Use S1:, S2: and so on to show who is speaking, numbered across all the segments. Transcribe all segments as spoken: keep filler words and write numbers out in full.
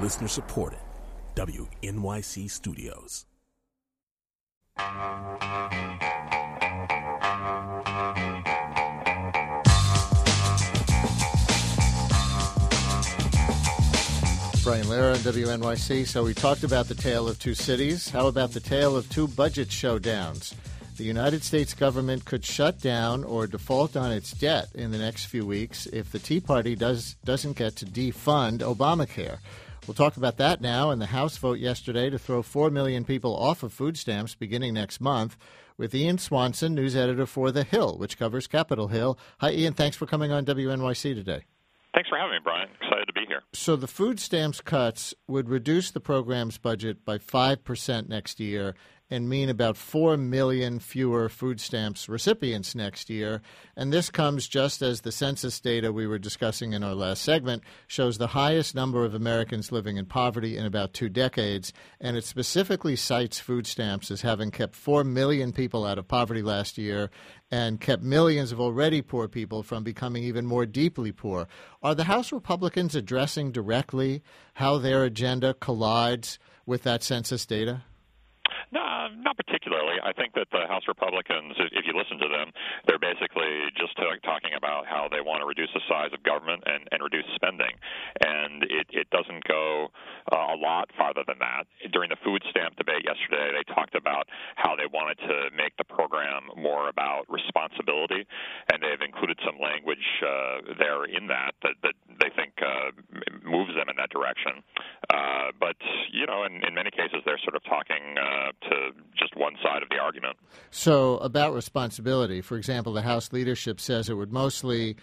S1: Listener supported. W N Y C Studios.
S2: Brian Lehrer on W N Y C. So we talked about the tale of two cities. How about the tale of two budget showdowns? The United States government could shut down or default on its debt in the next few weeks if the Tea Party does, doesn't get to defund Obamacare. We'll talk about that now and the House vote yesterday to throw four million people off of food stamps beginning next month with Ian Swanson, news editor for The Hill, which covers Capitol Hill. Hi, Ian. Thanks for coming on W N Y C today.
S3: Thanks for having me, Brian. Excited to be here.
S2: So the food stamps cuts would reduce the program's budget by five percent next year and mean about four million fewer food stamps recipients next year. And this comes just as the census data we were discussing in our last segment shows the highest number of Americans living in poverty in about two decades. And it specifically cites food stamps as having kept four million people out of poverty last year and kept millions of already poor people from becoming even more deeply poor. Are the House Republicans addressing directly how their agenda collides with that census data?
S3: No, not particularly. I think that the House Republicans, if you listen to them, they're basically just t- talking about how they want to reduce the size of government and, and reduce spending. And it, it doesn't go uh, a lot farther than that. During the food stamp debate yesterday, they talked about how they wanted to make the program more about responsibility, and they've included some language uh, there in that that, that they think uh, moves them in that direction. Uh, but, you know, in, in many cases, they're sort of talking uh, to just one side of the argument.
S2: So about responsibility, for example, the House leadership says it would mostly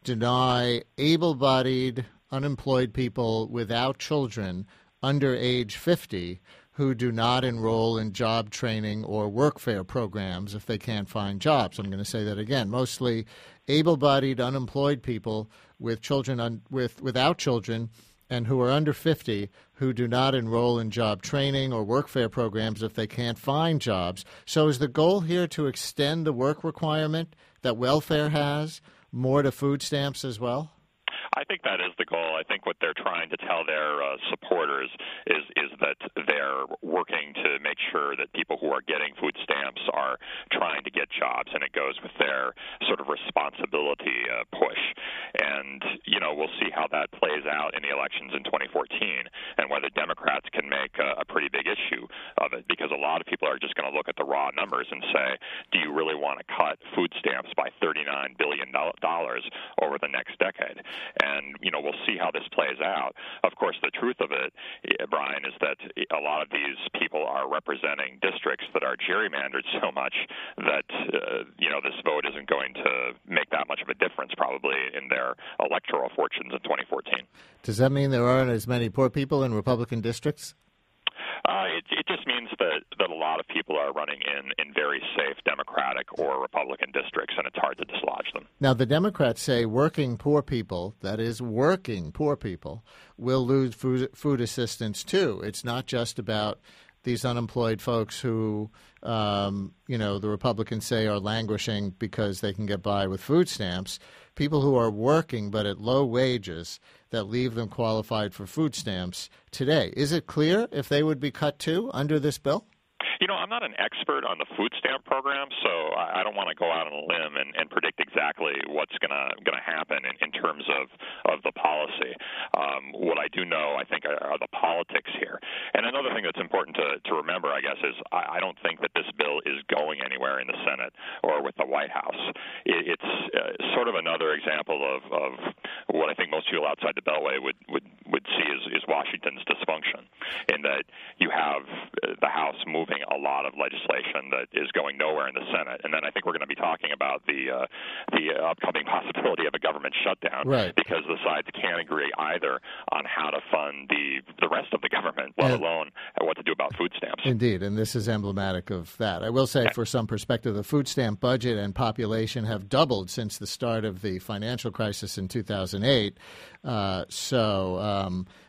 S2: deny able-bodied, unemployed people without children under age fifty who do not enroll in job training or workfare programs if they can't find jobs. I'm going to say that again. Mostly able-bodied, unemployed people with children un- with without children and who are under fifty who do not enroll in job training or workfare programs if they can't find jobs. So is the goal here to extend the work requirement that welfare has more to food stamps as well?
S3: I think that is the goal. I think what they're trying to tell their uh, supporters is is that they're working to make sure that people who are getting food stamps are trying to get jobs, and it goes with their sort of responsibility uh, push. And, you know, we'll see how that plays out in the elections in twenty fourteen and whether Democrats can make a, a pretty big issue of it, because a lot of people are just going to look at the raw numbers and say, do you really want to cut food stamps by thirty-nine billion dollars over the next decade? And, you know, we'll see how this plays out. Of course, the truth of it, Brian, is that a lot of these people are representing districts that are gerrymandered so much that, uh, you know, this vote isn't going to make that much of a difference probably in their electoral fortunes in twenty fourteen.
S2: Does that mean there aren't as many poor people in Republican districts?
S3: Uh, it, it just means that, that a lot of people are running in, in very safe Democratic or Republican districts, and it's hard to dislodge them.
S2: Now, the Democrats say working poor people, that is working poor people, will lose food, food assistance too. It's not just about these unemployed folks who, um, you know, the Republicans say are languishing because they can get by with food stamps. People who are working but at low wages that leave them qualified for food stamps today. Is it clear if they would be cut too under this bill?
S3: You know, I'm not an expert on the food stamp program, so I don't want to go out on a limb and, and predict exactly what's going to going to happen in, in terms of, of the policy. Um, what I do know, I think, are, are the politics here. And another thing that's important to, to remember, I guess, is I, I don't think that this bill is going anywhere in the Senate or with the White House. It, it's uh, sort of another example of, of what I think most people outside the Beltway would, would, would see as, is Washington's dysfunction, in that you have the House moving a lot of legislation that is going nowhere in the Senate. And then I think we're going to be talking about the uh, the upcoming possibility of a government shutdown,
S2: right,
S3: because the sides can't agree either on how to fund the, the rest of the government, let
S2: and,
S3: alone what to do about food stamps.
S2: Indeed, and this is emblematic of that. I will say,
S3: yeah.
S2: for some perspective, the food stamp budget and population have doubled since the start of the financial crisis in two thousand eight. Uh, so um,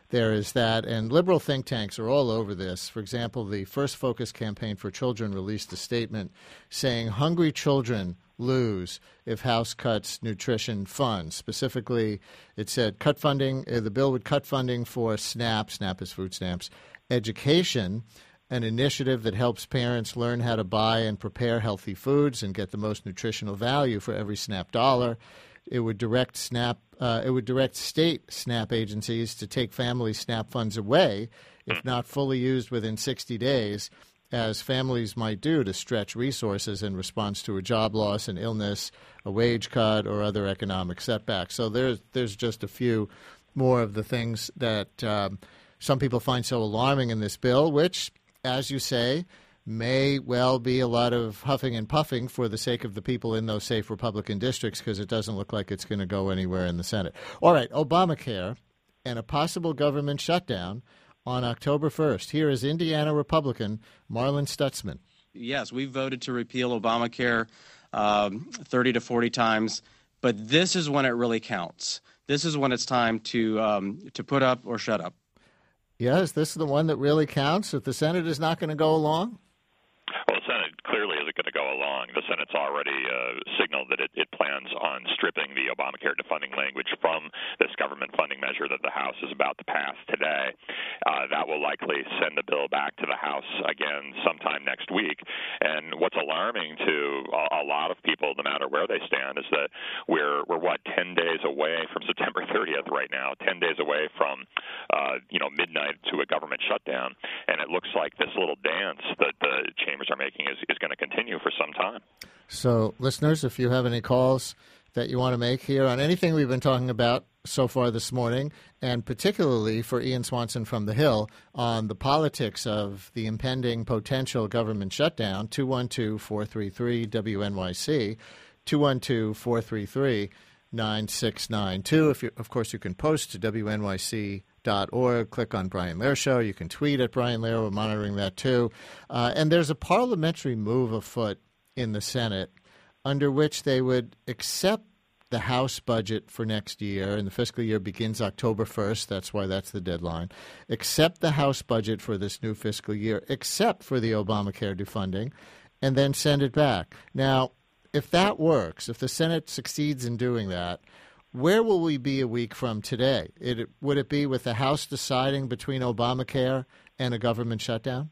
S2: there is that. And liberal think tanks are all over this. For example, the First Focus Campaign for Children released a statement saying hungry children lose if House cuts nutrition funds. Specifically, it said cut funding. Uh, the bill would cut funding for SNAP. SNAP is food stamps. Education, an initiative that helps parents learn how to buy and prepare healthy foods and get the most nutritional value for every SNAP dollar. It would direct SNAP. Uh, it would direct state SNAP agencies to take family SNAP funds away, if not fully used within sixty days, as families might do to stretch resources in response to a job loss, an illness, a wage cut, or other economic setbacks. So there's there's just a few more of the things that um, some people find so alarming in this bill, which, as you say, may well be a lot of huffing and puffing for the sake of the people in those safe Republican districts, because it doesn't look like it's going to go anywhere in the Senate. All right, Obamacare and a possible government shutdown on October first. Here is Indiana Republican Marlin Stutzman.
S4: Yes, we voted to repeal Obamacare um, thirty to forty times, but this is when it really counts. This is when it's time to um, to put up or shut up.
S2: Yes, this is the one that really counts. If the Senate is not going to go along?
S3: Well, the Senate clearly isn't going to go along. The Senate's already uh, signaled that it, it plans on stripping the Obamacare defunding language from this government funding measure that the House is about to pass today. Uh, that will likely send the bill back to the House again sometime next week. And what's alarming to a, a lot of people, no matter where they stand, is that we're, we're what, ten days away from September thirtieth right now, ten days away from, uh, you know, midnight to a government shutdown. And it looks like this little dance that the chambers are making is, is going to continue for some time.
S2: So, listeners, if you have any calls that you want to make here on anything we've been talking about so far this morning, and particularly for Ian Swanson from the Hill on the politics of the impending potential government shutdown, two one two, four three three, W N Y C, two one two, four three three, nine six nine two. If you, of course, you can post to W N Y C dot org. Click on Brian Lehrer Show. You can tweet at Brian Lehrer. We're monitoring that too. Uh, and there's a parliamentary move afoot in the Senate under which they would accept the House budget for next year, and the fiscal year begins October first. That's why that's the deadline. Accept the House budget for this new fiscal year, except for the Obamacare defunding, and then send it back. Now, if that works, if the Senate succeeds in doing that, where will we be a week from today? It, would it be with the House deciding between Obamacare and a government shutdown?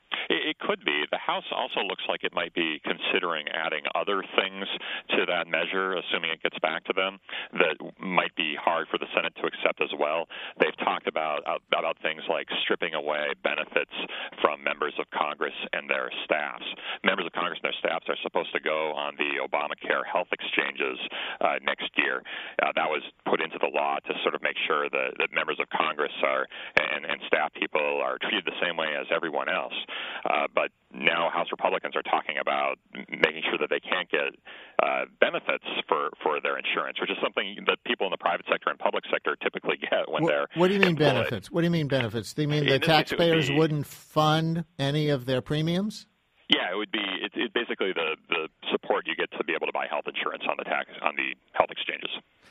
S3: It could be. The House also looks like it might be considering adding other things to that measure, assuming it gets back to them, that might be hard for the Senate to accept as well. They've talked about about things like stripping away benefits from members of Congress and their staffs. Members of Congress and their staffs are supposed to go on the Obamacare health exchanges uh, next year. Uh, that was put into the law to sort of make sure that, that members of Congress are and, and staff people are treated the same way as everyone else. Uh, but now House Republicans are talking about making sure that they can't get uh, benefits for, for their insurance, which is something that people in the private sector and public sector typically get when
S2: what,
S3: they're
S2: What do you mean
S3: employed.
S2: benefits? What do you mean benefits? Do you mean the
S3: In this case, it would
S2: taxpayers
S3: be-
S2: wouldn't fund any of their premiums?
S3: Yeah, it would be it's it basically the, the support you get to be able to buy health insurance on the tax on the health exchanges.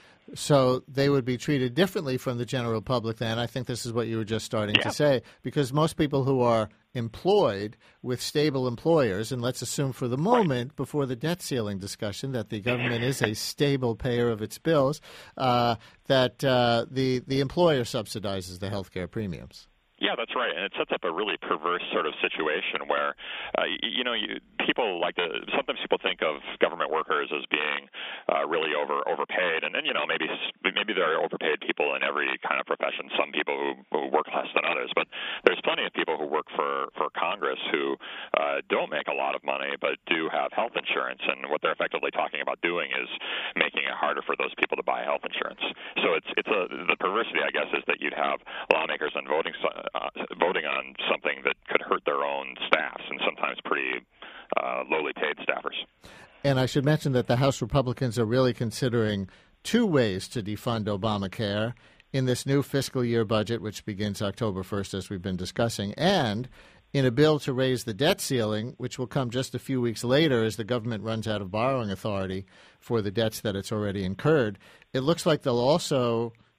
S2: So they would be treated differently from the general public then. I think this is what you were just starting
S3: Yeah.
S2: to say, because most people who are employed with stable employers, and let's assume for the moment, right, before the debt ceiling discussion, that the government is a stable payer of its bills, uh, that uh, the, the employer subsidizes the health care premiums.
S3: Yeah, that's right, and it sets up a really perverse sort of situation where, uh, you know, you, people like to sometimes people think of government workers as being uh, really over overpaid, and then you know maybe maybe there are overpaid people in every kind of profession. Some people who, who work less than others, but there's plenty of people who work for for Congress who uh, don't make a lot of money but do have health insurance, and what they're effectively talking about doing is making it harder for those people to buy health insurance. So it's it's a the perversity, I guess, is that you'd have lawmakers on voting. Uh, voting on something that could hurt their own staffs, and sometimes pretty uh, lowly paid staffers.
S2: And I should mention that the House Republicans are really considering two ways to defund Obamacare in this new fiscal year budget, which begins October first, as we've been discussing, and in a bill to raise the debt ceiling, which will come just a few weeks later as the government runs out of borrowing authority for the debts that it's already incurred. It looks like they'll also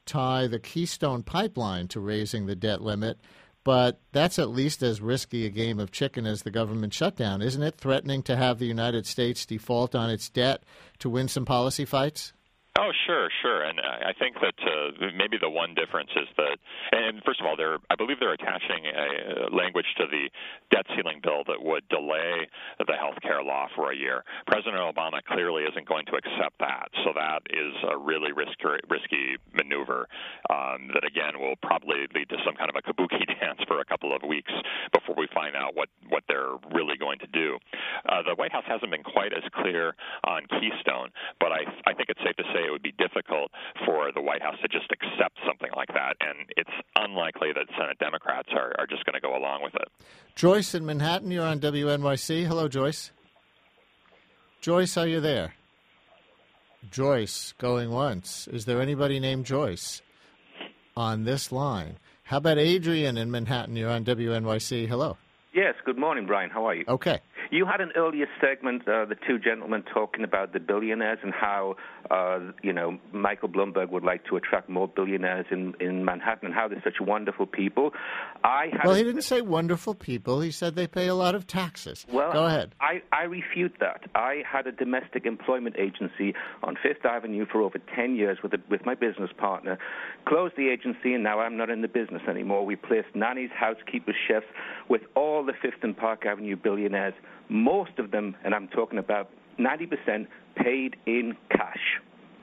S2: tie the Keystone Pipeline to raising the debt limit, but that's at least as risky a game of chicken as the government shutdown, isn't it? Threatening to have the United States default on its debt to win some policy fights?
S3: Oh, sure, sure. And I think that uh, maybe the one difference is that, and first of all, they're, I believe they're attaching a language to the debt ceiling bill that would delay the health care law for a year. President Obama clearly isn't going to accept that. So that is a really risky, risky maneuver um, that, again, will probably lead to some kind of a kabuki dance for a couple of weeks before we find out what, what they're really going to do. Uh, the White House hasn't been quite as clear on Keystone, but I, I think it's safe to say it would be difficult for the White House to just accept something like that, and it's unlikely that Senate Democrats are, are just going to go along with it.
S2: Joyce in Manhattan, you're on W N Y C. Hello, Joyce. Joyce, are you there? Joyce, going once. Is there anybody named Joyce on this line? How about Adrian in Manhattan? You're on W N Y C. Hello.
S5: Yes, good morning, Brian. How are you?
S2: Okay.
S5: You had an earlier segment, uh, the two gentlemen talking about the billionaires and how, uh, you know, Michael Bloomberg would like to attract more billionaires in, in Manhattan and how they're such wonderful people. I had
S2: well,
S5: a,
S2: he didn't say wonderful people. He said they pay a lot of taxes.
S5: Well,
S2: go ahead.
S5: I, I refute that. I had a domestic employment agency on Fifth Avenue for over ten years with, a, with my business partner, closed the agency, and now I'm not in the business anymore. We placed nannies, housekeepers, chefs with all the Fifth and Park Avenue billionaires. Most of them, and I'm talking about ninety percent, paid in cash.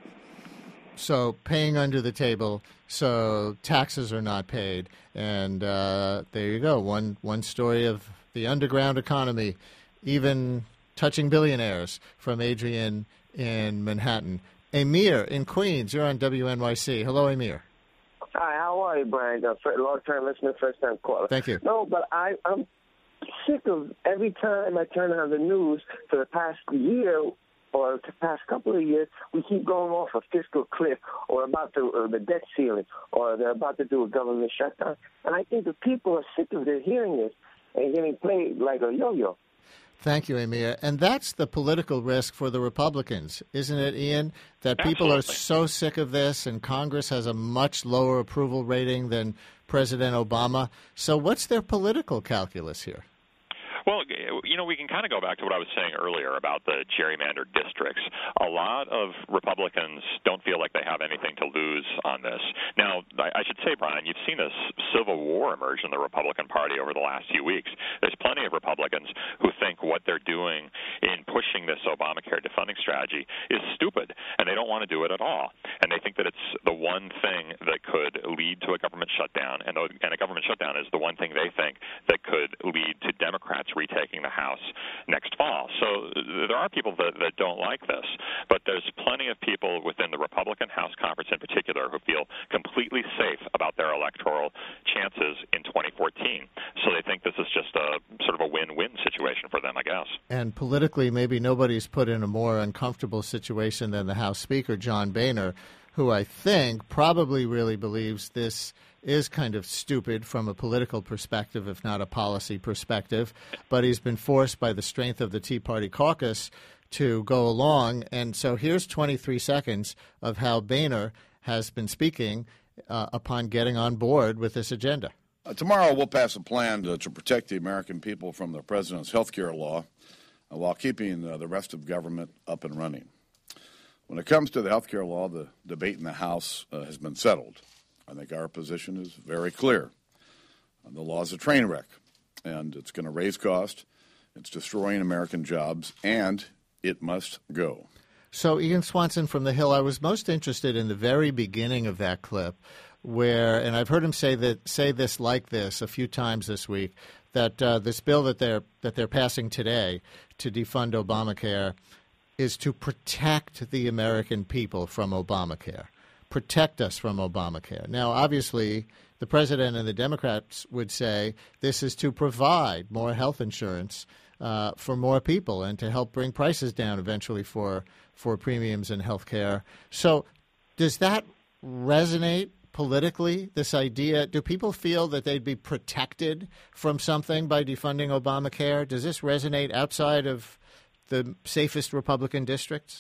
S2: So paying under the table, so taxes are not paid. And uh, there you go, one one story of the underground economy, even touching billionaires, from Adrian in Manhattan. Amir in Queens, you're on W N Y C. Hello, Amir.
S6: Hi, how are you, Brian? Uh, long-time listener, first-time caller.
S2: Thank you.
S6: No, but I, I'm sick of every time I turn on the news for the past year or the past couple of years, we keep going off a fiscal cliff or about the, uh, the debt ceiling or they're about to do a government shutdown. And I think the people are sick of their hearing this and getting played like a yo-yo.
S2: Thank you, Amir. And that's the political risk for the Republicans, isn't it, Ian? That people
S3: Absolutely.
S2: are so sick of this, and Congress has a much lower approval rating than President Obama. So what's their political calculus here?
S3: Well, you know, we can kind of go back to what I was saying earlier about the gerrymandered districts. A lot of Republicans don't feel like they have anything to lose on this. Now, I should say, Brian, you've seen this civil war emerge in the Republican Party over the last few weeks. There's plenty of Republicans who think what they're doing in pushing this Obamacare defunding strategy is stupid, and they don't want to do it at all. And they think that it's the one thing that could lead to a government shutdown, and a government shutdown is the one thing they think that could lead to Democrats retaking the House next fall. So there are people that, that don't like this, but there's plenty of people within the Republican House Conference in particular who feel completely safe about their electoral chances in twenty fourteen. So they think this is just a sort of a win-win situation for them, I guess.
S2: And politically, maybe nobody's put in a more uncomfortable situation than the House Speaker, John Boehner, who I think probably really believes this is kind of stupid from a political perspective, if not a policy perspective. But he's been forced by the strength of the Tea Party caucus to go along. And so here's twenty-three seconds of how Boehner has been speaking uh, upon getting on board with this agenda.
S7: Uh, tomorrow we'll pass a plan to, to protect the American people from the president's health care law uh, while keeping uh, the rest of government up and running. When it comes to the health care law, the debate in the House uh, has been settled. I think our position is very clear. Uh, the law is a train wreck, and it's going to raise cost. It's destroying American jobs, and it must go.
S2: So, Ian Swanson from The Hill, I was most interested in the very beginning of that clip where, and I've heard him say that say this like this a few times this week, that uh, this bill that they're that they're passing today to defund Obamacare is to protect the American people from Obamacare. Protect us from Obamacare. Now, obviously, the president and the Democrats would say this is to provide more health insurance uh, for more people and to help bring prices down eventually for for premiums in health care. So does that resonate politically, this idea? Do people feel that they'd be protected from something by defunding Obamacare? Does this resonate outside of the safest Republican districts?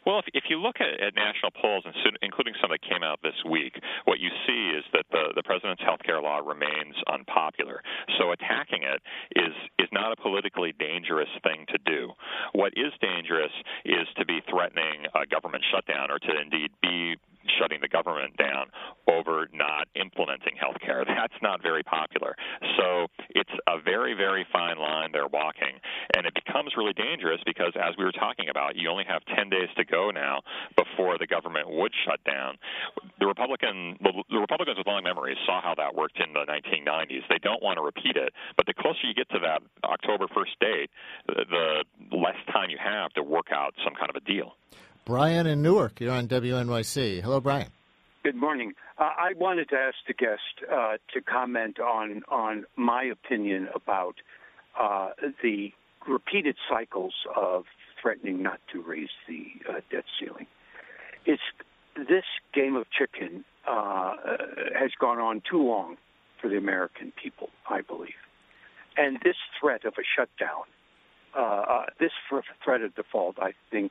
S3: Well, if, if you look at, at national polls, including some that came out this week, what you see is that the, the president's health care law remains unpopular. So attacking it is, is not a politically dangerous thing to do. What is dangerous is to be threatening a government shutdown or to indeed be shutting the government down over not implementing health care. That's not very popular. So it's a very, very fine line they're walking. And it becomes really dangerous because, as we were talking about, you only have ten days to go now before the government would shut down. The Republican, the Republicans with long memories saw how that worked in the nineteen nineties. They don't want to repeat it. But the closer you get to that October first date, the less time you have to work out some kind of a deal.
S2: Brian in Newark, you're on W N Y C. Hello, Brian.
S8: Good morning. Uh, I wanted to ask the guest uh, to comment on on my opinion about uh, the repeated cycles of threatening not to raise the uh, debt ceiling. It's this game of chicken uh, has gone on too long for the American people, I believe. And this threat of a shutdown, uh, uh, this threat of default, I think,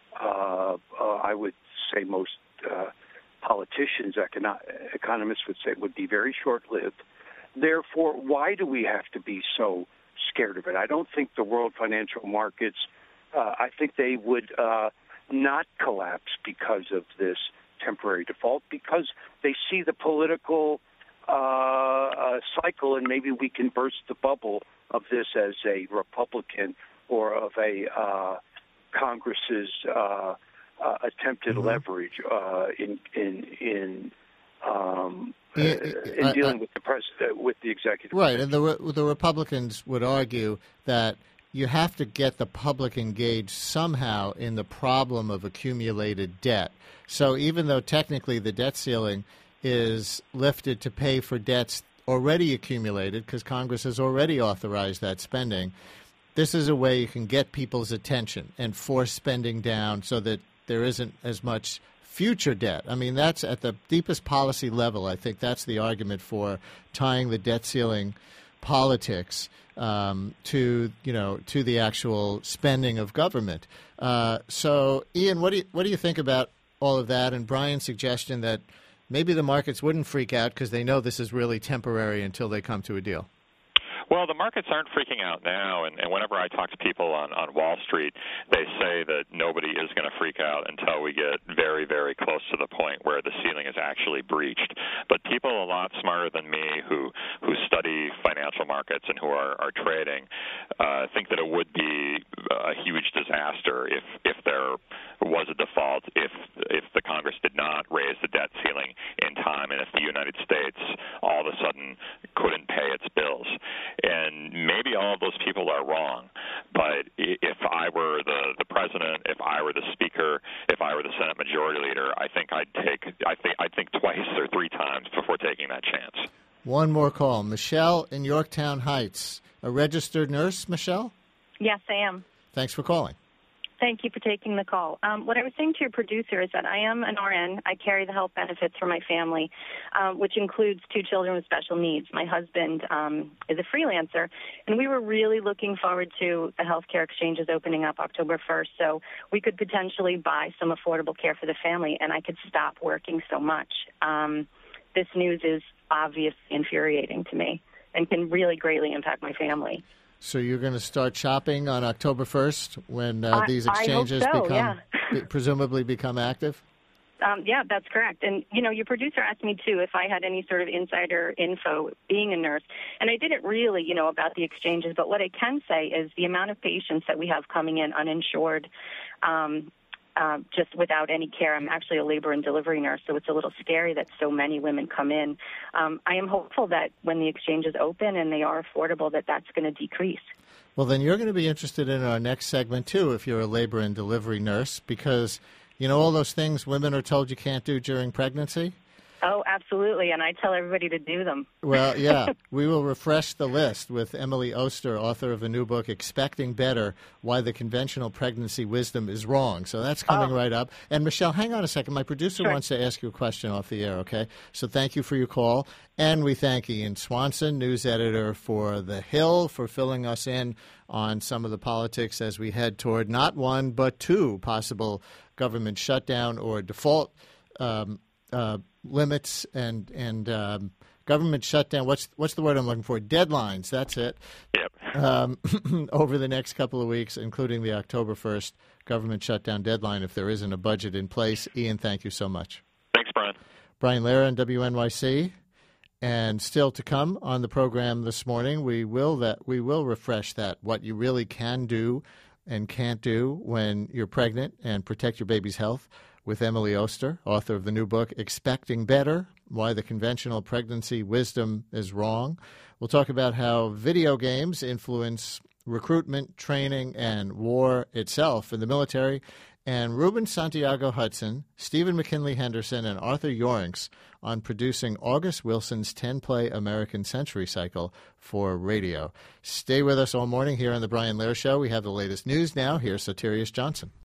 S8: uh, uh, I would say most uh, politicians, econo- economists would say would be very short-lived. Therefore, why do we have to be so scared of it? I don't think the world financial markets, uh, I think they would uh, not collapse because of this temporary default, because they see the political uh, uh, cycle, and maybe we can burst the bubble of this as a Republican or of a uh, Congress's uh, uh, attempted mm-hmm. leverage uh, in in in. Um,
S2: Yeah,
S8: in
S2: I,
S8: dealing
S2: I,
S8: with the president, with the executive.
S2: Right, and the the Republicans would argue that you have to get the public engaged somehow in the problem of accumulated debt. So even though technically the debt ceiling is lifted to pay for debts already accumulated, because Congress has already authorized that spending, this is a way you can get people's attention and force spending down so that there isn't as much future debt. I mean, that's at the deepest policy level. I think that's the argument for tying the debt ceiling politics um, to, you know, to the actual spending of government. Uh, so, Ian, what do you, what do you think about all of that? And Brian's suggestion that maybe the markets wouldn't freak out because they know this is really temporary until they come to a deal.
S3: Well, the markets aren't freaking out now, and, and whenever I talk to people on, on Wall Street, they say that nobody is going to freak out until we get very, very close to the point where the ceiling is actually breached. But people a lot smarter than me who, who study financial markets and who are, are trading uh, think that it would be a huge disaster if, if there was a default, if, if the Congress did not raise the debt ceiling in time, and if the United States all of a sudden couldn't pay its bills. And maybe all of those people are wrong, but if I were the, the president, if I were the speaker, if I were the Senate Majority Leader, I think I'd take I think I'd think twice or three times before taking that chance.
S2: One more call, Michelle in Yorktown Heights, a registered nurse. Michelle?
S9: Yes, I am.
S2: Thanks for calling.
S9: Thank you for taking the call. Um, what I was saying to your producer is that I am an R N. I carry the health benefits for my family, um, which includes two children with special needs. My husband um, is a freelancer, and we were really looking forward to the health care exchanges opening up October first, so we could potentially buy some affordable care for the family, and I could stop working so much. Um, this news is obviously infuriating to me and can really greatly impact my family.
S2: So you're going to start shopping on October first when uh, these exchanges
S9: I hope so,
S2: become
S9: yeah.
S2: be, presumably become active?
S9: Um, yeah, that's correct. And, you know, your producer asked me, too, if I had any sort of insider info being a nurse. And I didn't really, you know, about the exchanges. But what I can say is the amount of patients that we have coming in uninsured, um, uh, just without any care. I'm actually a labor and delivery nurse, so it's a little scary that so many women come in. Um, I am hopeful that when the exchanges open and they are affordable, that that's going to decrease.
S2: Well, then you're going to be interested in our next segment, too, if you're a labor and delivery nurse, because, you know, all those things women are told you can't do during pregnancy?
S9: Oh, absolutely, and I tell everybody to do them.
S2: Well, yeah, we will refresh the list with Emily Oster, author of a new book, Expecting Better, Why the Conventional Pregnancy Wisdom is Wrong. So that's coming oh. right up. And, Michelle, hang on a second. My producer
S9: sure.
S2: wants to ask you a question off the air, okay? So thank you for your call. And we thank Ian Swanson, news editor for The Hill, for filling us in on some of the politics as we head toward not one but two possible government shutdown or default um, uh, limits and and um, government shutdown. What's what's the word I'm looking for? Deadlines. That's it.
S3: Yep.
S2: Um, over the next couple of weeks, including the October first government shutdown deadline, if there isn't a budget in place. Ian, thank you so much.
S3: Thanks, Brian.
S2: Brian Lehrer on W N Y C. And still to come on the program this morning, we will that we will refresh that what you really can do and can't do when you're pregnant and protect your baby's health with Emily Oster, author of the new book, Expecting Better, Why the Conventional Pregnancy Wisdom is Wrong. We'll talk about how video games influence recruitment, training, and war itself in the military. And Ruben Santiago Hudson, Stephen McKinley Henderson, and Arthur Yorinks on producing August Wilson's ten-play American Century Cycle for radio. Stay with us all morning here on The Brian Lehrer Show. We have the latest news now. Here's Soterius Johnson.